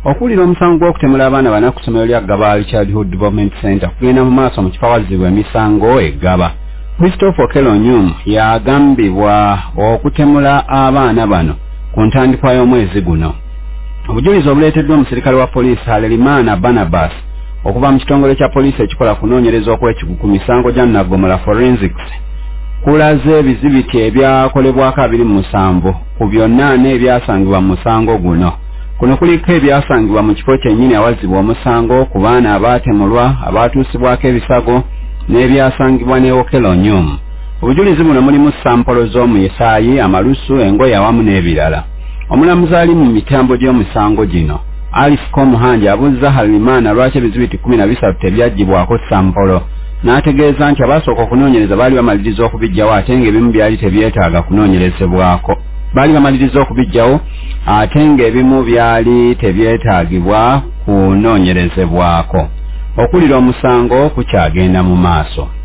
Okulira omusango gw'okutemula abaana bana ku ssomero lya Gaba Childhood Development Center kugenda mu maaso mu kifawazibwa emisango eggaba. Christopher Kelonyum yagambibwa okutemula abaana bano ku ntandikwa y'omwezi guno. Obujulizi obuleeteddwa omusirikale wa poliisi Halerimana Barnabas okuva mu kitongole kya poliisi ekikola kunoonyereza okw'ekikugu ku misango gya Nnagomola Forensics kulaze ebizibiti ebyakolebwako 27 ku byonna n'ebyasangibwa mu musango guno. Kuno kuliko ebyasangibwa mu kifo kyennyini awazibwa omusango ku baana abaatemulwa abaatuusibwako ebisago n'ebyasangibwa ne Kelonyum. Obujulizi buno mulimu sampolo z'omusaayi, amalusu, engoye awamu n'ebirala. Omulamuzi ali mu mitambo gy'omusango gino Alice Komuhanja abuzza Halerimana lwaki ebizibiti 13 tebyaggyibwako sampolo. N'ategeeza nti abasooka okunoonyereza baali bamaliriza okubijjawo ate ng'ebimu byali tebyetaaga kunoonyerezebwako. Baali bamaliriza okubijjawo ate ng'ebimu byali tebyetaagibwa kunoonyerezebwako. Okulira omusango kukyagenda mu maaso.